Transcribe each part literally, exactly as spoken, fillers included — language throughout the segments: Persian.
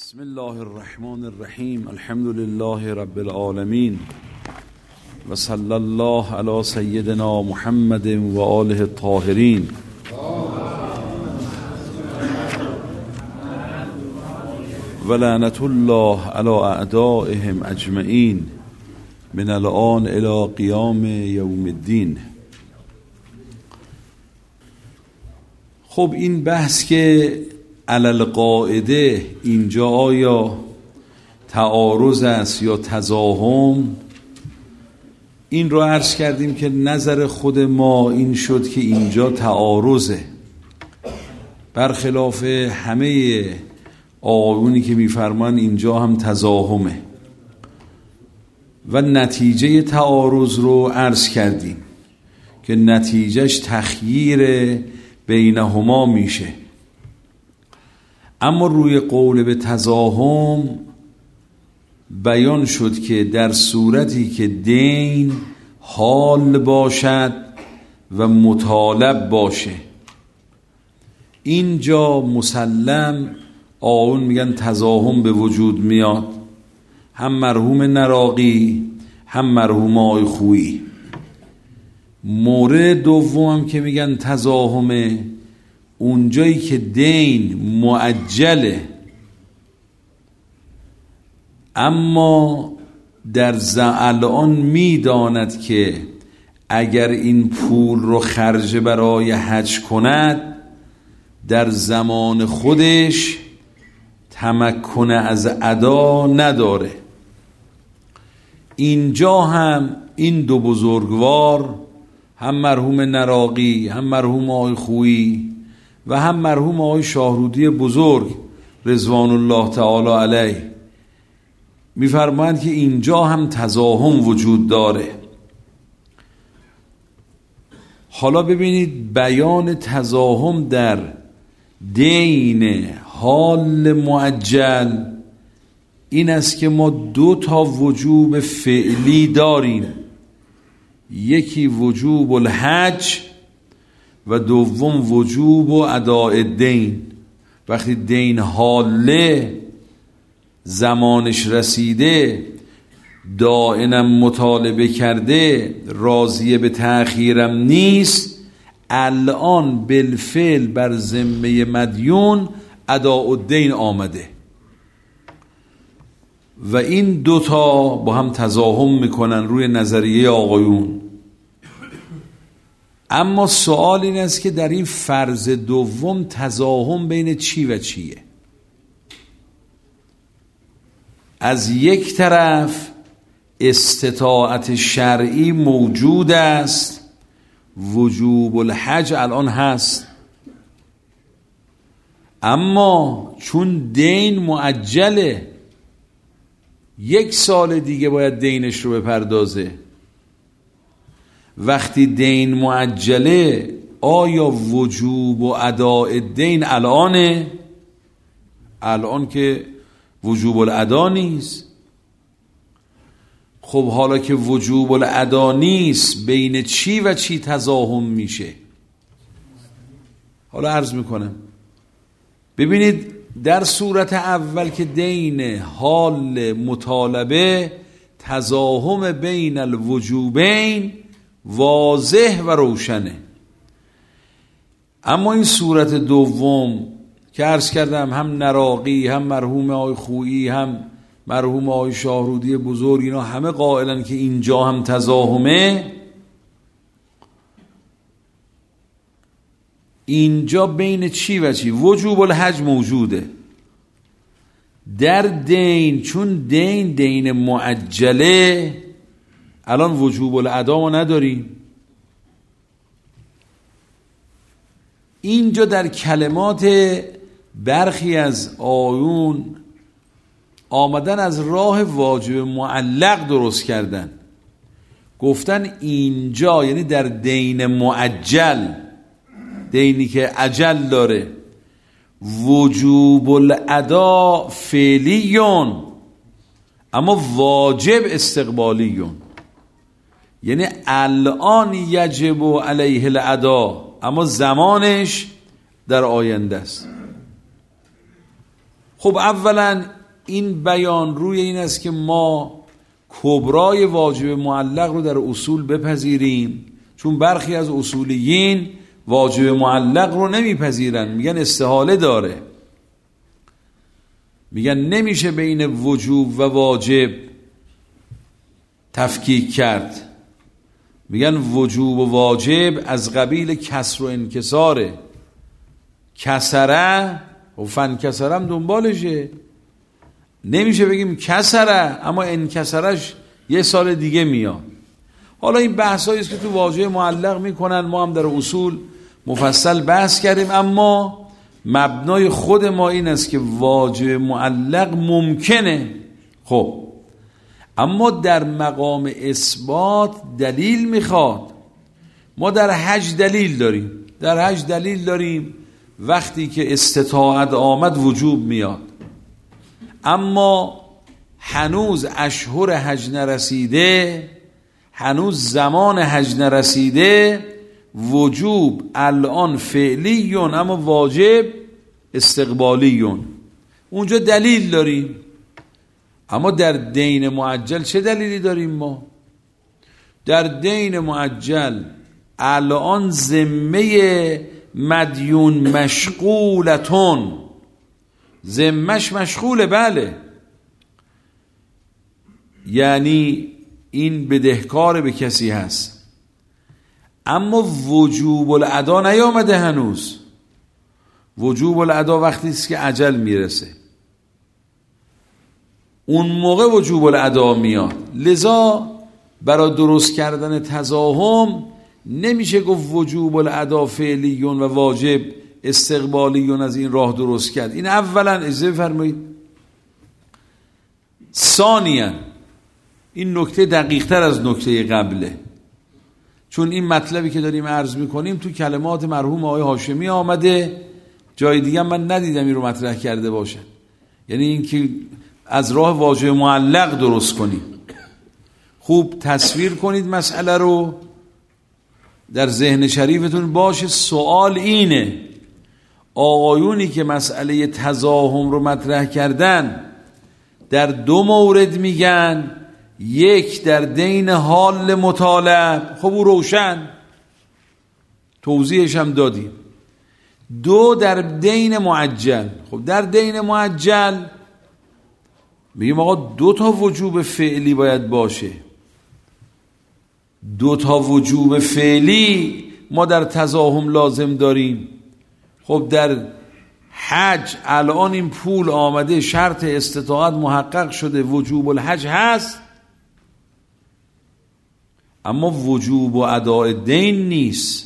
بسم الله الرحمن الرحیم. الحمد لله رب العالمین و صلی الله علی سیدنا محمد و آله الطاهرین. و لعنت الله علی اعدائهم اجمعین من الان الی قیام یوم الدین. خب این بحث که علل قاعده اینجا آیا تعارض است یا تزاحم، این رو عرض کردیم که نظر خود ما این شد که اینجا تعارضه، برخلاف همه آیونی که میفرمان اینجا هم تزاحمه و نتیجه تعارض رو عرض کردیم که نتیجهش تخییر بینهما میشه. اما روی قول به تزاحم بیان شد که در صورتی که دین حال باشد و مطالب باشه، اینجا مسلم آن میگن تزاحم به وجود میاد، هم مرحوم نراقی هم مرحوم آی خویی. مورد دوم که میگن تزاحمه اونجایی که دین معجله اما در الان میداند که اگر این پول رو خرج برای حج کند در زمان خودش تمکن از ادا نداره. اینجا هم این دو بزرگوار، هم مرحوم نراقی هم مرحوم آقای خویی و هم مرحوم آقای شاهرودی بزرگ رضوان الله تعالی علیه، میفرمایند که اینجا هم تزاحم وجود داره. حالا ببینید بیان تزاحم در دین حال معجل این است که ما دو تا وجوب فعلی داریم، یکی وجوب الحج و دوم وجوب و اداء دین. وقتی دین حاله زمانش رسیده دائما مطالبه کرده راضیه به تأخیرم نیست، الان بالفعل بر ذمه مدیون اداء الدین آمده و این دوتا با هم تزاحم میکنن روی نظریه آقایون. اما سوال این است که در این فرض دوم تزاحم بین چی و چیه؟ از یک طرف استطاعت شرعی موجود است، وجوب الحج الان هست، اما چون دین معجله یک سال دیگه باید دینش رو بپردازه. وقتی دین معجله آیا وجوب و اداء دین الانه؟ الان که وجوب الادا نیست. خب حالا که وجوب الادا نیست بین چی و چی تزاحم میشه؟ حالا عرض میکنم. ببینید در صورت اول که دین حال مطالبه تزاحم بین الوجوبین واضح و روشنه. اما این صورت دوم که عرض کردم هم نراقی هم مرحوم آقای خویی هم مرحوم آقای شاهرودی بزرگ اینا همه قائلن که اینجا هم تزاحمه، اینجا بین چی و چی؟ وجوب الحج موجوده در دین، چون دین دین معجله الان وجوب الادا ما نداریم. اینجا در کلمات برخی از آیون آمدن از راه واجب معلق درست کردن، گفتن اینجا یعنی در دین معجل، دینی که عجل داره، وجوب الادا فعلیون اما واجب استقبالیون، یعنی الان یجب علیه الادا اما زمانش در آینده است. خب اولا این بیان روی این است که ما کبرای واجب معلق رو در اصول بپذیریم، چون برخی از اصولیین واجب معلق رو نمیپذیرن، میگن استحاله داره، میگن نمیشه بین وجوب و واجب تفکیک کرد، میگن وجوب و واجب از قبیل کسر و انکساره، کسره و فن کسرم دنبالشه، نمیشه بگیم کسره اما انکسرش یه سال دیگه میاد. حالا این بحثایی است که تو واژه معلق میکنن، ما هم در اصول مفصل بحث کردیم، اما مبنای خود ما این است که واژه معلق ممکنه. خب اما در مقام اثبات دلیل میخواد. ما در حج دلیل داریم، در حج دلیل داریم وقتی که استطاعت آمد وجوب میاد، اما هنوز اشهر حج نرسیده، هنوز زمان حج نرسیده، وجوب الان فعلیون اما واجب استقبالیون، اونجا دلیل داریم. اما در دین معجل چه دلیلی داریم؟ ما در دین معجل الان ذمه مدیون مشغولتون، ذمهش مشغوله، بله، یعنی این بدهکار به کسی هست، اما وجوب الادا نیامده هنوز. وجوب الادا وقتی است که اجل میرسه، اون موقع وجوب الادا میاد. لذا برای درست کردن تزاحم نمیشه گفت وجوب الادا فعلیون و واجب استقبالیون از این راه درست کرد. این اولا اجازه فرمایید. ثانیا این نکته دقیق تر از نکته قبله، چون این مطلبی که داریم عرض میکنیم تو کلمات مرحوم آقای هاشمی آمده، جای دیگه من ندیدم این رو مطرح کرده باشن. یعنی این که از راه واژه معلق درست کنید. خوب تصویر کنید مسئله رو، در ذهن شریفتون باشه. سوال اینه، آقایونی که مسئله تزاحم رو مطرح کردن در دو مورد میگن، یک در دین حال مطالب، خب او روشن توضیحش هم دادیم. دو در دین معجل. خب در دین معجل میگیم آقا دو تا وجوب فعلی باید باشه. دو تا وجوب فعلی ما در تزاحم لازم داریم. خب در حج الان این پول آمده، شرط استطاعت محقق شده، وجوب الحج هست، اما وجوب و اداء دین نیست.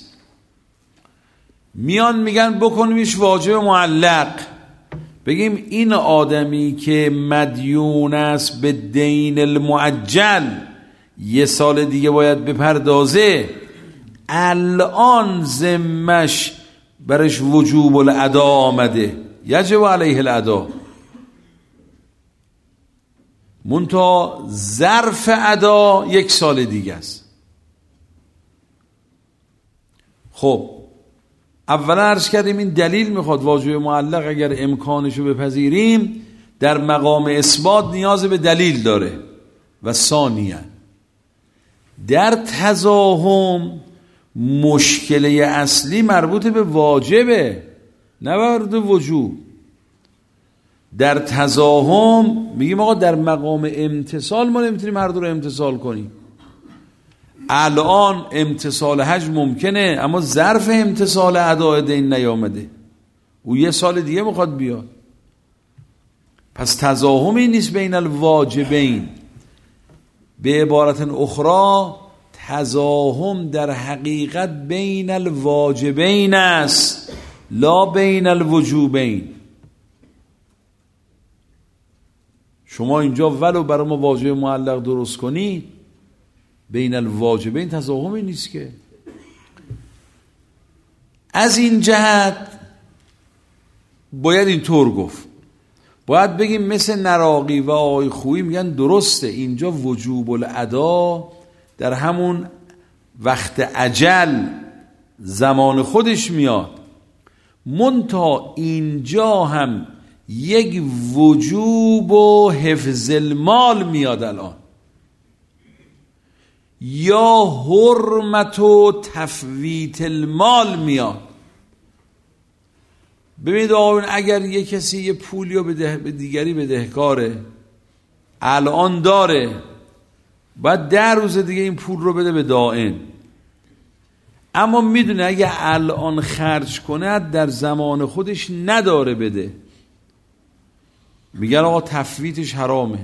میان میگن بکنیمش واجب معلق، بگیم این آدمی که مدیون است به دین المعجل یه سال دیگه باید بپردازه، الان ذمش برش وجوب الادا آمده، یجب علیه الادا، منتها ظرف ادا یک سال دیگه است. خب اولا عرض کردیم این دلیل میخواد. واجب معلق اگر امکانشو بپذیریم در مقام اثبات نیاز به دلیل داره. و ثانیاً در تزاحم مشکله اصلی مربوط به واجبه، نه مربوط به وجوب. در تزاحم میگیم آقا در مقام امتصال ما نمیتونیم هر دو رو امتصال کنیم. الان امتصال حج ممکنه، اما ظرف امتصال اداء دین نیامده، او یه سال دیگه میخواد بیاد. پس تزاحمی نیست بین الواجبین. به عبارت اخرى تزاحم در حقیقت بین الواجبین است، لا بین الوجوبین. شما اینجا ولو برای ما واجب معلق درست کنید، بین الواجبین تزاحمی نیست که. از این جهت باید اینطور گفت، باید بگیم مثل نراقی و آقای خویی میگن درسته اینجا وجوب الادا در همون وقت اجل زمان خودش میاد، منتها اینجا هم یک وجوب و حفظ المال میاد الان، یا حرمت و تفویت المال میاد. ببینید آقایون، اگر یک کسی یه پولی رو به دیگری بدهکاره، الان داره، باید ده روز دیگه این پول رو بده به دائن، اما میدونه اگه الان خرج کنه در زمان خودش نداره بده، میگن آقا تفویتش حرامه.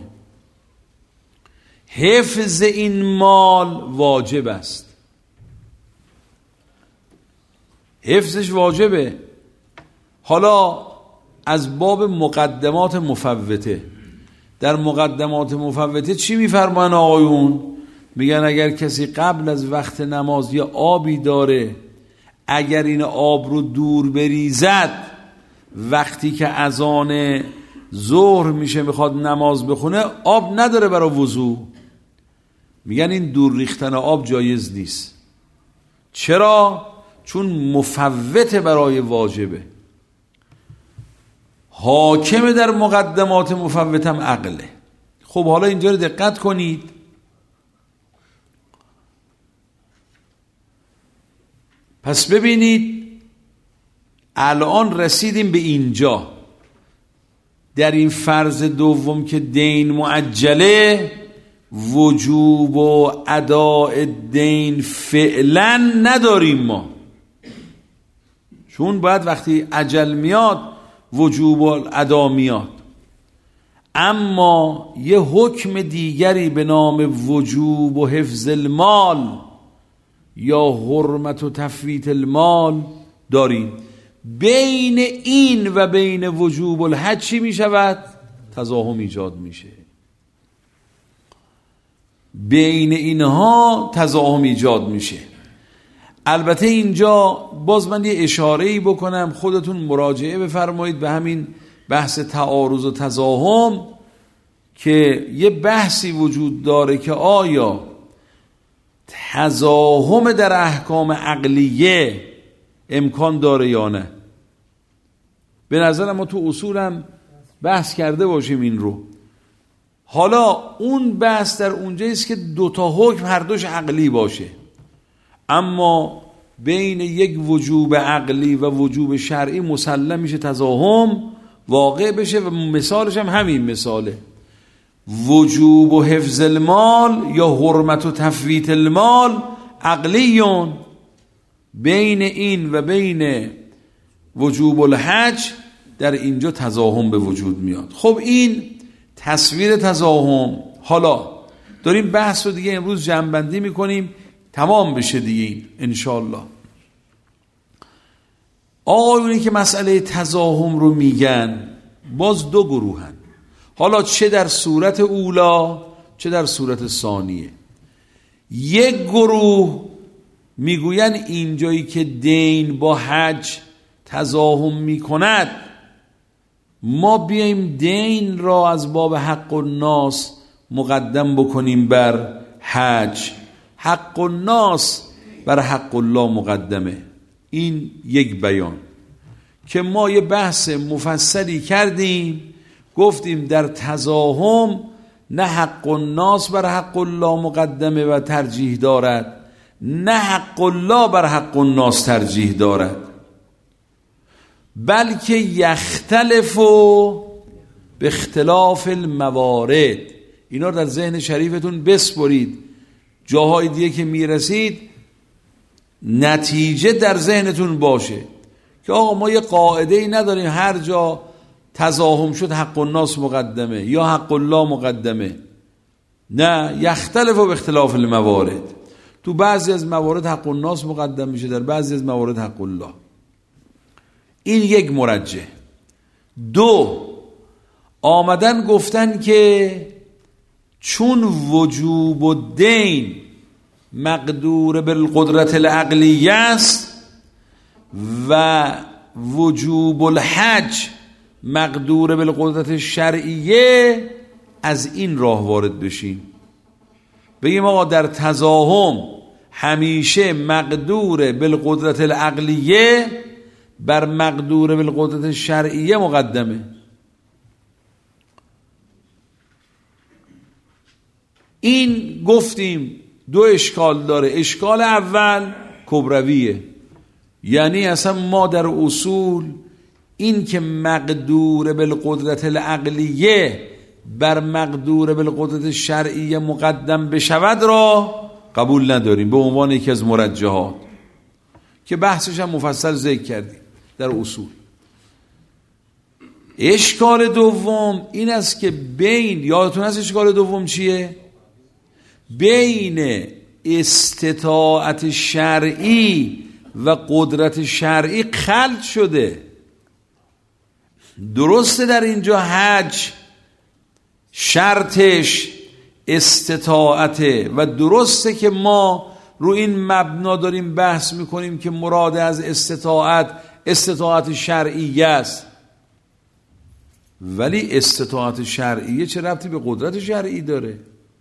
حفظ این مال واجب است، حفظش واجبه. حالا از باب مقدمات مفوته، در مقدمات مفوته چی میفرمان آقایون؟ میگن اگر کسی قبل از وقت نماز یا آبی داره، اگر این آب رو دور بریزد، وقتی که اذان ظهر میشه میخواد نماز بخونه، آب نداره برای وضو، میگن این دور ریختن آب جایز نیست. چرا؟ چون مفوت برای واجبه. حاکم در مقدمات مفوتم عقله. خب حالا اینجا رو دقت کنید، پس ببینید الان رسیدیم به اینجا، در این فرض دوم که دین معجله، وجوب و اداء دین فعلا نداریم ما، چون باید وقتی اجل میاد وجوب و ادا میاد. اما یه حکم دیگری به نام وجوب و حفظ المال یا حرمت و تفویت المال داریم. بین این و بین وجوب الحج چی می شود؟ تزاحم ایجاد میشه. بین اینها تزاحم ایجاد میشه. البته اینجا باز من یه اشاره‌ای بکنم، خودتون مراجعه بفرمایید به همین بحث تعارض و تزاحم، که یه بحثی وجود داره که آیا تزاحم در احکام عقلیه امکان داره یا نه. به نظر ما تو اصولم بحث کرده باشیم این رو. حالا اون بحث در اونجاییست که دوتا حکم هر دوش عقلی باشه، اما بین یک وجوب عقلی و وجوب شرعی مسلم میشه تزاحم واقع بشه، و مثالش هم همین مثاله. وجوب و حفظ المال یا حرمت و تفویت المال عقلیون، بین این و بین وجوب الحج در اینجا تزاحم به وجود میاد. خب این تصویر تزاحم. حالا داریم بحث رو دیگه امروز جمع‌بندی میکنیم، تمام بشه دیگه این انشالله. آقایونی که مسئله تزاحم رو میگن باز دو گروهن، حالا چه در صورت اولا چه در صورت ثانیه. یک گروه میگوین اینجایی که دین با حج تزاحم میکند، ما بیایم دین را از باب حق الناس مقدم بکنیم بر حج، حق الناس بر حق الله مقدمه. این یک بیان که ما یه بحث مفصلی کردیم، گفتیم در تزاحم نه حق الناس بر حق الله مقدمه و ترجیح دارد، نه حق الله بر حق الناس ترجیح دارد، بلکه یختلف و به اختلاف الموارد. اینا رو در ذهن شریفتون بسپرید، جاهای دیگه که میرسید نتیجه در ذهنتون باشه که آقا ما یه قاعده ای نداریم هر جا تزاحم شد حق الناس مقدمه یا حق الله مقدمه. نه، یختلف و به اختلاف الموارد. تو بعضی از موارد حق الناس مقدم میشه، در بعضی از موارد حق الله. این یک مرجح. دو، آمدن گفتن که چون وجوب الدین مقدور بالقدرت العقلیه است و وجوب الحج مقدور بالقدرت شرعیه، از این راه وارد بشیم، بگیم آقا در تزاحم همیشه مقدور بالقدرت العقلیه بر مقدور بالقدرت شرعیه مقدمه. این گفتیم دو اشکال داره. اشکال اول کبرویه، یعنی اصلا ما در اصول این که مقدور بالقدرت العقلیه بر مقدور بالقدرت شرعیه مقدم بشود را قبول نداریم به عنوان یکی از مرجحات که بحثش هم مفصل ذکر کردیم در اصول. اشکال دوم این است که بین، یادتون هست اشکال دوم چیه؟ بین استطاعت شرعی و قدرت شرعی خلط شده. درسته در اینجا حج شرطش استطاعته و درسته که ما رو این مبنا داریم بحث میکنیم که مراد از استطاعت استطاعت شرعیه است، ولی استطاعت شرعیه چه ربطی به قدرت شرعی داره؟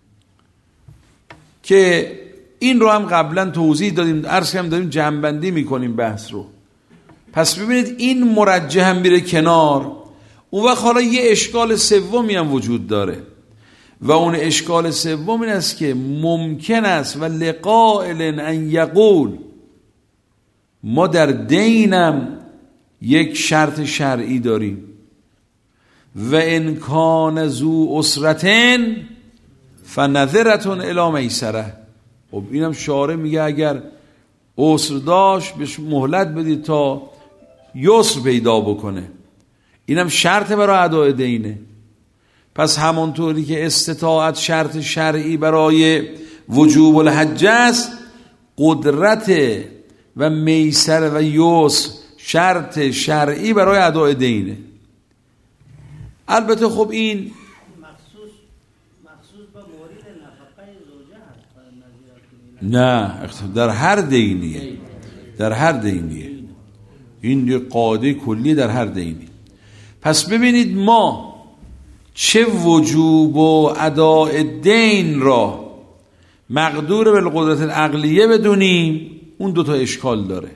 که این رو هم قبلا توضیح دادیم، عرض کردم داریم جمع‌بندی میکنیم بحث رو. پس ببینید این مرجح هم میره کنار. اون وقت حالا یه اشکال سومی هم وجود داره و اون اشکال سوم این است که ممکن است و لقائل ان یقول ما در دینم یک شرط شرعی داریم و ان کان ذو اسرتن فنظرتون الی میسره. خب اینم شارع میگه اگر عسر داشت بهش مهلت بدید تا یسر پیدا بکنه. اینم شرط برای اداء دینه. پس همونطوری که استطاعت شرط شرعی برای وجوب الحج است، قدرت و میسر و یسر شرط شرعی برای اداء دینه. البته خب این مخصوص مخصوص به مورد نفقه زوجه هست. نه، در هر دینیه، در هر دینیه. این یه قاعده کلی در هر دینی. پس ببینید ما چه وجوب و اداء دین را مقدور بالقدرت العقلیه بدونیم، اون دوتا اشکال داره.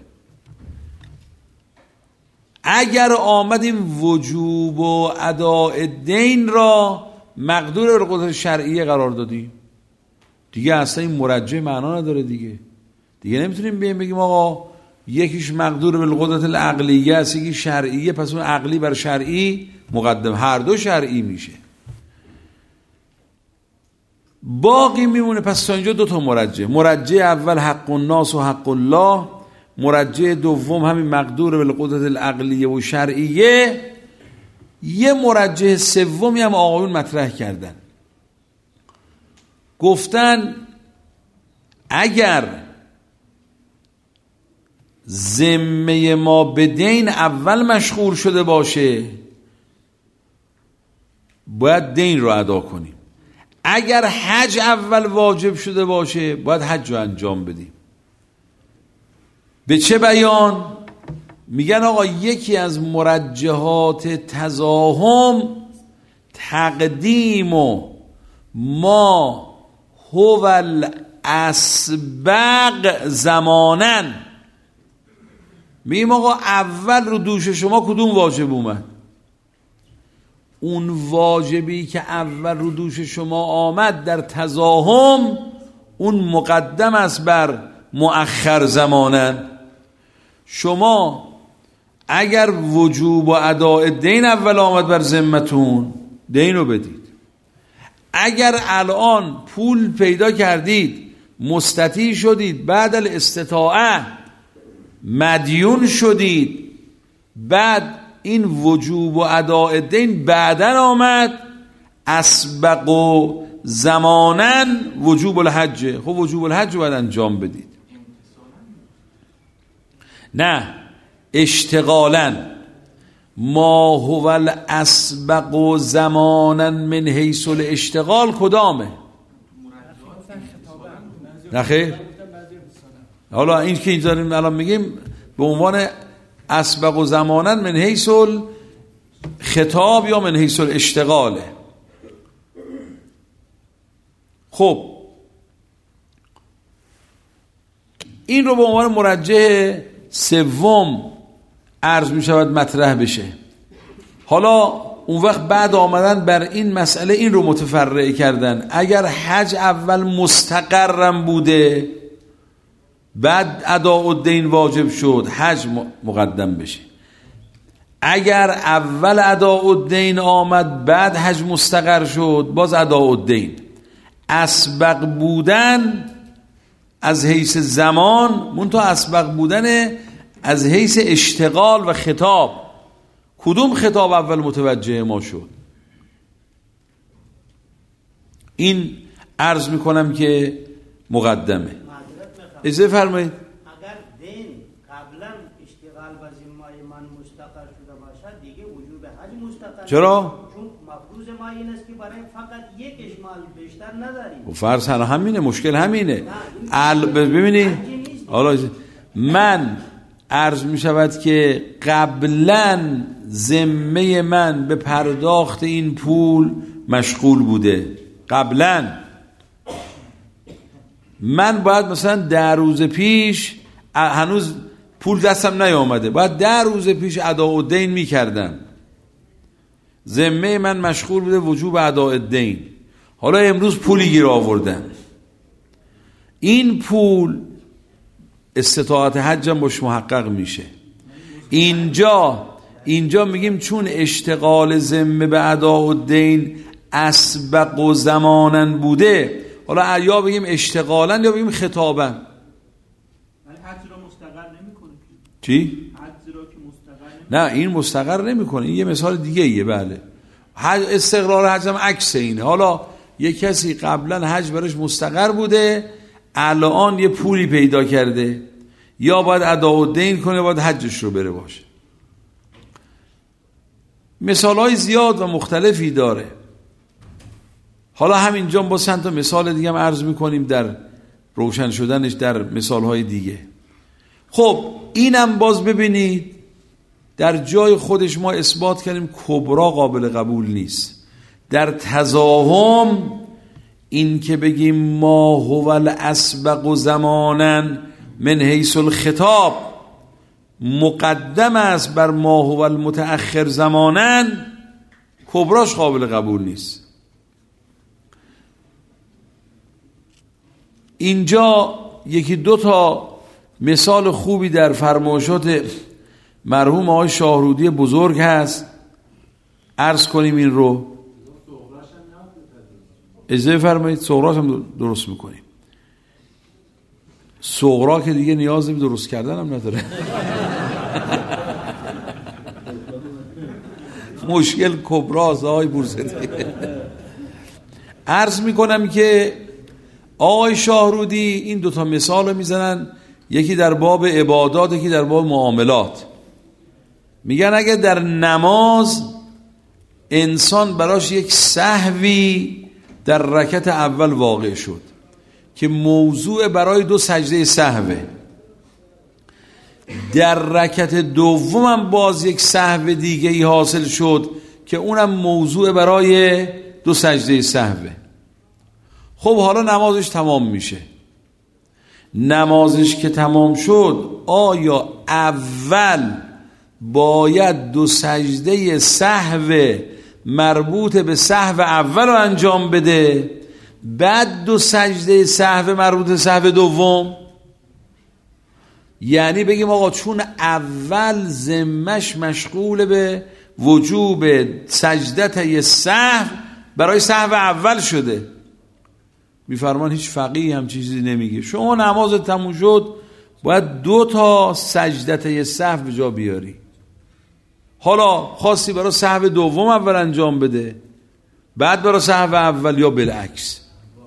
اگر آمدیم وجوب و اداء دین را مقدور بالقدرت شرعیه قرار دادیم، دیگه اصلا این مرجع معنا نداره دیگه. دیگه نمیتونیم بگیم بگیم آقا یکیش مقدور بالقدرت العقلیه است یکی شرعیه، پس اون عقلی بر شرعی مقدم، هر دو شرعی میشه. باقی میمونه پس تا اینجا دو تا مرجع. مرجع اول حق الناس و حق الله، مرجع دوم همین مقدور بالقدرت العقلیه و شرعیه. یه مرجع سومی هم آقایون مطرح کردن، گفتن اگر ذمه ما به دین اول مشغول شده باشه باید دین رو ادا کنیم، اگر حج اول واجب شده باشه باید حج رو انجام بدیم. به چه بیان؟ میگن آقا یکی از مرجحات تزاحم تقدیم و ما هو الاسبق زمانن. میگیم آقا اول رو دوش شما کدوم واجب اومد؟ اون واجبی که اول رو دوش شما آمد در تزاحم اون مقدم است بر مؤخر زمانن. شما اگر وجوب و اداء دین اول آمد بر ذمتون دین رو بدید. اگر الان پول پیدا کردید مستطیع شدید بعد الاستطاعه مدیون شدید، بعد این وجوب و اداء دین بعدن آمد، اسبق و زمانن وجوب الحج. خب وجوب الحج باید انجام بدید. نه، اشتغالا ما هو الاسبق و زمانا من حیث الاشتغال کدامه؟ نه خیر. حالا این که اینجا الان میگیم به عنوان اسبق و زمانا من حیث الخطاب یا من حیث الاشتغاله. خب این رو به عنوان مرجح سوم عرض می شود مطرح بشه. حالا اون وقت بعد آمدن بر این مسئله این رو متفرع کردن. اگر حج اول مستقرم بوده بعد اداء الدین واجب شد، حج مقدم بشه. اگر اول اداء الدین آمد بعد حج مستقر شد، باز اداء الدین. اسبق بودن از حیث زمان، منتها اسبق بودن از حیث اشتغال و خطاب. کدوم خطاب اول متوجه ما شد؟ این عرض میکنم که مقدمه. اجازه فرمایید. اگر دین قبلا اشتغال و ذمه من مستقر شده باشد، دیگه وجوب حج مستقر. چرا؟ چون مفروض ما این است که برای فقط یک اشمال بیشتر نداریم. و فرض همینه، مشکل همینه. ال ببینید حالا من عرض می شود که قبلا ذمه من به پرداخت این پول مشغول بوده. قبلا من باید مثلا ده روز پیش، هنوز پول دستم نیامده، باید ده روز پیش اداء الدین می کردم. ذمه من مشغول بوده وجوب اداء الدین. حالا امروز پولی گیر آوردن. این پول استطاعت حجم باش محقق میشه. اینجا اینجا میگیم چون اشتغال ذمه به اداء الدین اسبق و زمانن بوده، حالا یا بگیم اشتغالا یا بگیم خطابا. ولی حج را مستقر نمیکنه. چی؟ حج را که مستقر نمیکنه. نه این مستقر نمیکنه. این یه مثال دیگه ایه. بله حج استقرار حج هم عکس اینه. حالا یه کسی قبلا حج براش مستقر بوده، الان یه پولی پیدا کرده، یا باید اداء الدین کنه، باید حجش رو بره باشه. مثالهای زیاد و مختلفی داره. حالا همینجا با چند تا مثال دیگه هم عرض میکنیم در روشن شدنش در مثالهای دیگه. خب اینم باز ببینید در جای خودش ما اثبات کردیم کبرا قابل قبول نیست. در تزاحم این که بگیم ما هو الاسبق زمانن من حیث الخطاب مقدم است بر ما هو المتأخر زمانن، کبراش قابل قبول نیست. اینجا یکی دو تا مثال خوبی در فرمایشات مرحوم آقای شاهرودی بزرگ هست، عرض کنیم این رو. اجازه فرمایید صغراش هم درست میکنیم. صغرا که دیگه نیاز به درست کردن هم نداره. مشکل کبراست آقای بورسدی. عرض میکنم که آقای شاهرودی این دوتا مثال رو میزنن، یکی در باب عبادات، یکی در باب معاملات. میگن اگه در نماز انسان براش یک سهوی در رکعت اول واقع شد که موضوع برای دو سجده سهوه، در رکعت دومم باز یک سهو دیگه ای حاصل شد که اونم موضوع برای دو سجده سهوه. خب حالا نمازش تمام میشه. نمازش که تمام شد، آیا اول باید دو سجده سهو مربوط به سهو اول رو انجام بده، بعد دو سجده سهو مربوط به سهو دوم؟ یعنی بگیم آقا چون اول ذمش مشغول به وجوب سجدت سهو برای سهو اول شده. میفرمان هیچ فقیه هم چیزی نمیگه. شما نماز تموم شد باید دو تا سجدت سهو به جا بیاری. حالا خواستی برای سهو دوم اول انجام بده، بعد برای سهو اول، یا بالعکس،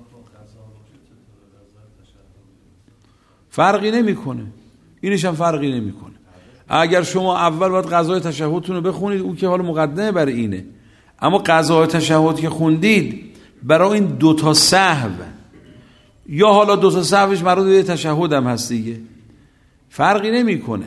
فرقی نمیکنه. اینش هم فرقی نمیکنه. اگر شما اول باید قضای تشهدتون رو بخونید، اون که حالا مقدمه برای اینه، اما قضای تشهد که خوندید برای این دوتا سهو، یا حالا دوتا سهوش مربوط به تشهد هم هست دیگه، فرقی نمیکنه.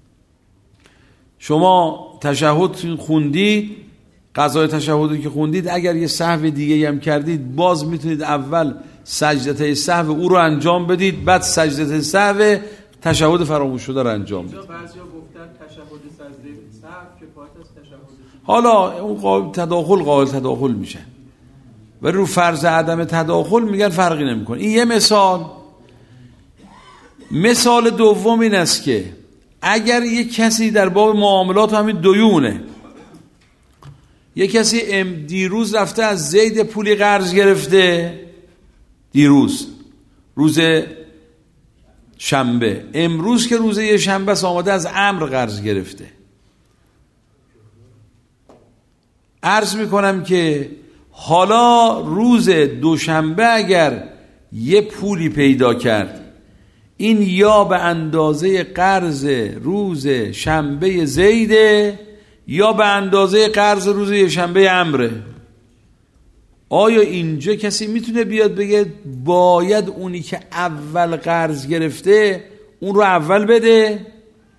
شما تشهد خوندید، قضای تشهدی که خوندید، اگر یه سهو دیگه هم کردید، باز میتونید اول سجدت سهو او رو انجام بدید، بعد سجدت سهو تشهد فراموش شده رو انجام بدید. بعضیا گفتن تشهد سجده سهو که پایت از تشهد. حالا اون قابل تداخل قابل تداخل میشن و رو فرض عدم تداخل میگن فرقی نمیکنه. این یه مثال. مثال دوم این است که اگر یک کسی در باب معاملات همین دیونه، یک کسی ام دیروز رفته از زید پولی قرض گرفته، دیروز روز شنبه، امروز که روز یه شنبه است آمده از عمرو قرض گرفته. عرض میکنم که حالا روز دوشنبه اگر یه پولی پیدا کرد، این یا به اندازه قرض روز شنبه زیده یا به اندازه قرض روز یه شنبه عمره. آیا اینجا کسی میتونه بیاد بگه باید اونی که اول قرض گرفته اون رو اول بده؟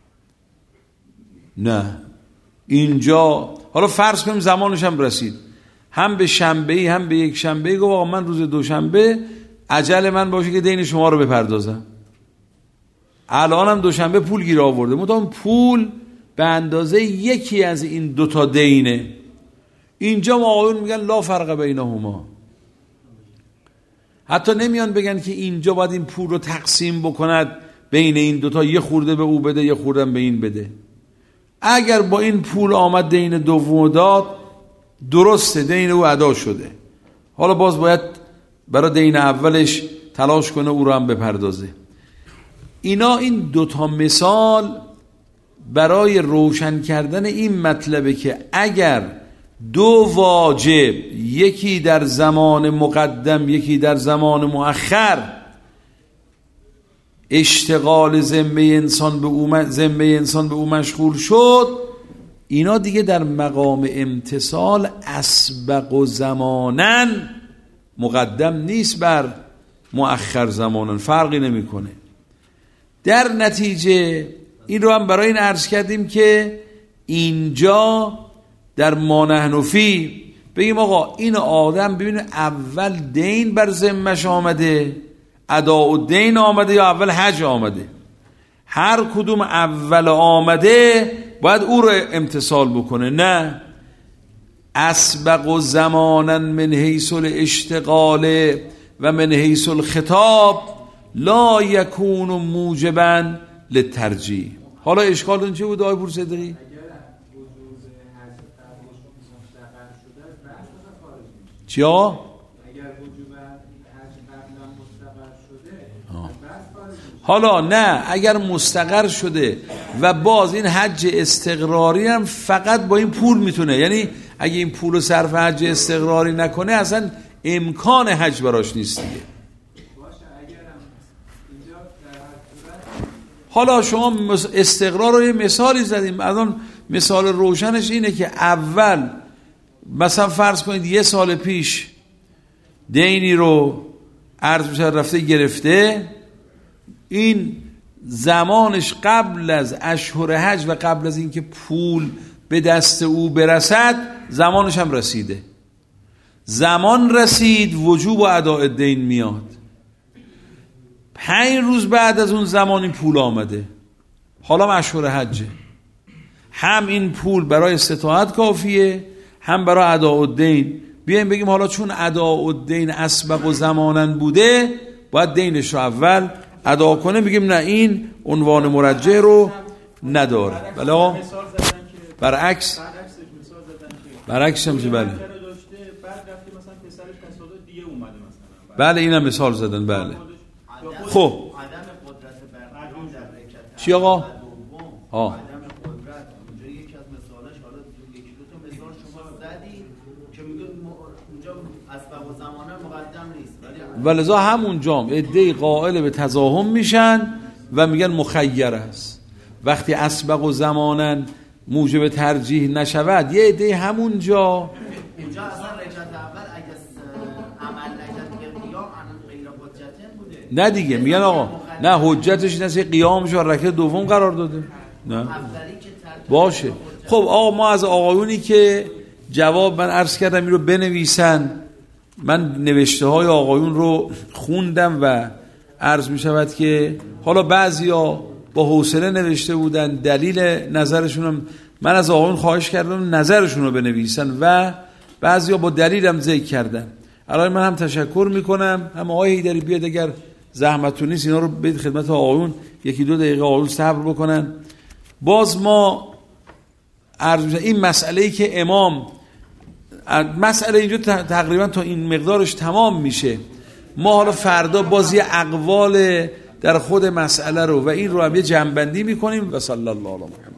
نه. اینجا حالا فرض کنیم زمانش هم رسید، هم به شنبه‌ای هم به یک شنبه‌ای گفت آقا من روز دوشنبه عجل من باشه که دین شما رو بپردازم. الانم دوشنبه پول گیر آورده، مطمئن پول به اندازه یکی از این دوتا دینه. اینجا ما آقایون میگن لا فرق بینهما. حتی نمیان بگن که اینجا باید این پول رو تقسیم بکند بین این دوتا، یه خورده به او بده یه خورده به این بده. اگر با این پول آمد دین دوم داد، درسته، دین او ادا شده، حالا باز باید برای دین اولش تلاش کنه او رو هم بپردازه. اینا این دوتا مثال برای روشن کردن این مطلبه که اگر دو واجب، یکی در زمان مقدم یکی در زمان مؤخر، اشتغال ذمه انسان به او ذمه انسان به او مشغول شد، اینا دیگه در مقام امتثال اسبق و زمانن مقدم نیست بر مؤخر زمانن، فرقی نمیکنه. در نتیجه این رو هم برای این عرض کردیم که اینجا در ما نحن فی بگیم آقا این آدم ببینه اول دین بر ذمه‌ش آمده، ادا و دین آمده یا اول حج آمده. هر کدوم اول آمده باید او رو امتثال بکنه. نه، اسبق و زمانا من حیث الاشتغال و من حیث الخطاب لا یکون موجبا للترجیح. حالا اشکال اون چه بود آقای پور صدقی؟ چیا؟ اگر وجوب حج قبلا مستقر شده، حالا نه، اگر مستقر شده و باز این حج استقراری هم فقط با این پول میتونه، یعنی اگه این پول رو صرف حج استقراری نکنه اصلا امکان حج براش نیست دیگه. حالا شما استقرار رو یه مثالی زدیم، الان مثال روشنش اینه که اول مثلا فرض کنید یه سال پیش دینی رو عرض بشه رفته گرفته، این زمانش قبل از اشهر حج و قبل از اینکه پول به دست او برسد زمانش هم رسیده. زمان رسید وجوب و اداء دین میاد. پنج روز بعد از اون زمان این پول آمده، حالا اشهر حجه، هم این پول برای استطاعت کافیه هم برای اداء الدین. بیایم بگیم حالا چون اداء الدین اسبق و زمانن بوده باید دینش رو اول ادا کنه، بگیم نه، این عنوان مرجع رو نداره. بله آقا برعکس برعکس هم چه؟ بله بله اینم مثال زدن. بله خب چی آقا؟ ها ولذا همون جام عده‌ای قائل به تزاحم میشن و میگن مخیر است. وقتی اسبق و زمانن موجب ترجیح نشود، یه عده‌ای همون جا اینجا اصلا رکعت اول اگه عمل نکرد که قیام غیر حجتن بوده، نه دیگه میگن آقا نه حجتش این است که قیامش رو رکعت دوم قرار داده. نه باشه. خب آقا ما از آقایونی که جواب من عرض کردم این رو بنویسن، من نوشته های آقایون رو خوندم و عرض می شود که حالا بعضی ها با حوصله نوشته بودن، دلیل نظرشون هم من از آقایون خواهش کردم نظرشون رو بنویسن و بعضیا با دلیلم ذکر کردن. الان من هم تشکر میکنم، هم آقای حیدری بیاد اگر زحمتتون نیست اینا رو بدید خدمت آقایون، یکی دو دقیقه آقایون صبر بکنن. باز ما این مسئله‌ای که امام مسئله اینجا تقریبا تا این مقدارش تمام میشه. ما حالا فردا باز یه اقوال در خود مسئله رو و این رو هم یه جنبندی میکنیم و صلی الله علیه و